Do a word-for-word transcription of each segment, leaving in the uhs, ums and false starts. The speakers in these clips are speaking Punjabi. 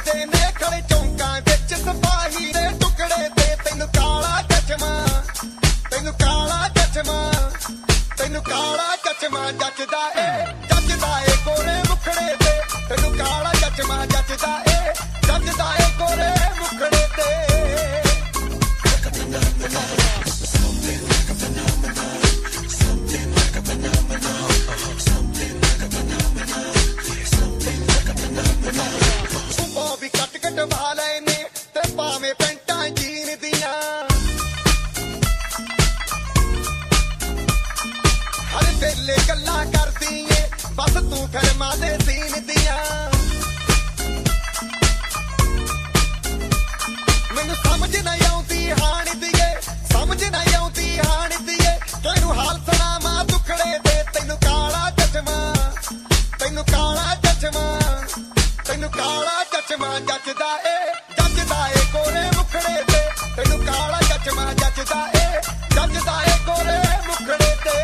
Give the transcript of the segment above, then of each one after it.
ਫਿਰਦੇ ਨੇ ਖੜੇ ਚੌਂਕਾਂ ਵਿੱਚ ਸਿਪਾਹੀ ਦੇ ਟੁਕੜੇ ਤੇ ਤੈਨੂੰ ਕਾਲਾ ਚਸ਼ਮਾ ਤੈਨੂੰ ਕਾਲਾ ਚਸ਼ਮਾ ਤੈਨੂੰ ਕਾਲਾ ਚਸ਼ਮਾ ਜੱਚਦਾ ਏ ਜੱਚਦਾ ਏ ਗੋਰੇ ਮੁਖੜੇ ਤੇ ਤੈਨੂੰ ਕਾਲਾ ਚਸ਼ਮਾ ਜੱਚਦਾ ਏ ਜੱਚਦਾ ਏ ਗੋਰੇ ਮੁਖੜੇ ਤੇ ਵਾਲੇ ਨੇ ਤੇ ਭਾਵੇਂ ਪੈਂਟਾਂ ਜੀਨ ਦੀਆਂ ਹਰ ਵੇਲੇ ਗੱਲਾਂ ਕਰਦੀ ਏ ਬਸ ਤੂੰ ਫਿਲਮਾਂ ਦੇ ਸੀਨ ਦੀਆਂ ਮੈਨੂੰ ਸਮਝ ਨਹੀਂ ਆਉਂਦੀ ਹਾਣ ਦੀਏ ਸਮਝ ਨਹੀਂ ਆਉਂਦੀ ਹਾਣ ਦੀਏ ਤੈਨੂੰ ਹਾਲ ਸੁਣਾਵਾਂ ਦੁਖੜੇ ਦੇ ਤੈਨੂੰ ਕਾਲਾ ਚਸ਼ਮਾ ਤੈਨੂੰ ਕਾਲਾ ਚਸ਼ਮਾ ਤੈਨੂੰ ਕਾਲਾ ਚਸ਼ਮਾ ਜੱਚਦਾ ਏ ਜੱਚਦਾ ਏ ਗੋਰੇ ਮੁਖੜੇ ਤੇ ਤੈਨੂੰ ਕਾਲਾ ਚਸ਼ਮਾ ਜੱਚਦਾ ਏ ਜੱਚਦਾ ਏ ਗੋਰੇ ਮੁਖੜੇ ਤੇ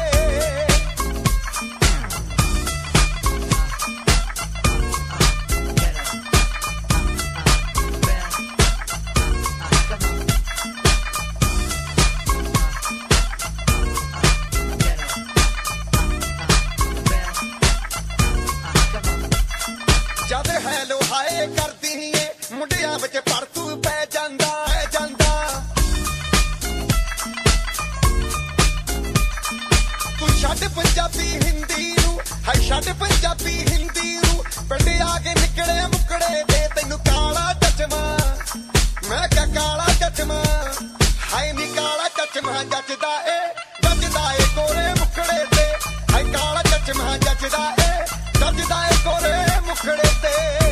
ਜਦ ਹੈਲੋ ਹਾਏ ਕਰਦੀ ਏ ਮੁੰਡਿਆਂ ਵਿੱਚ ਪਰਤੂ ਪੈ ਜਾਂਦਾ ਪੈ ਜਾਂਦਾ ਤੂੰ ਛੱਡ ਪੰਜਾਬੀ ਹਿੰਦੀ ਨੂੰ ਹਾਏ ਛੱਡ ਪੰਜਾਬੀ ਹਿੰਦੀ ਨੂੰ ਪਿੰਡ ਆ ਕੇ ਨਿਕਲੇ ਮੁਕੜੇ ਤੇ ਤੈਨੂੰ ਕਾਲਾ ਚਸ਼ਮਾ ਮੈਂ ਕਿਹਾ ਕਾਲਾ ਚਸ਼ਮਾ ਹਾਏ ਨੀ ਕਾਲਾ ਚਸ਼ਮਾ ਜੱਚਦਾ ਏ ਜੱਚਦਾ ਏ ਗੋਰੇ ਮੁਖੜੇ ਤੇ ਹਾਏ ਕਾਲਾ ਚਸ਼ਮਾ ਜੱਚਦਾ ਏ ਜੱਚਦਾ ਏ ਗੋਰੇ ਮੁਖੜੇ ਤੇ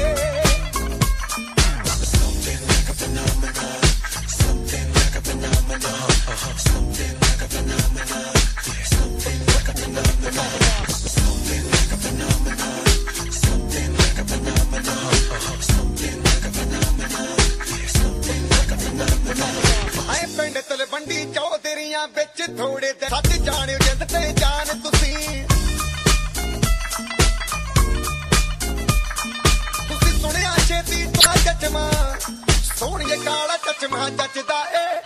ਪਿੰਡ ਤਲਵੰਡੀ ਚੌਧਰੀਆਂ ਵਿੱਚ ਥੋੜੇ ਦਿਨ ਸੱਚ ਜਾਣਿਓ ਜਿੰਦ ਤੇ ਜਾਨ ਤੁਸੀਂ ਤੁਸੀਂ ਸੁਣਿਆ ਛੇਤੀ ਤਾਂ ਚਸ਼ਮਾ ਸੋਹਣੀਏ ਕਾਲਾ ਚਸ਼ਮਾ ਜੱਚਦਾ ਏ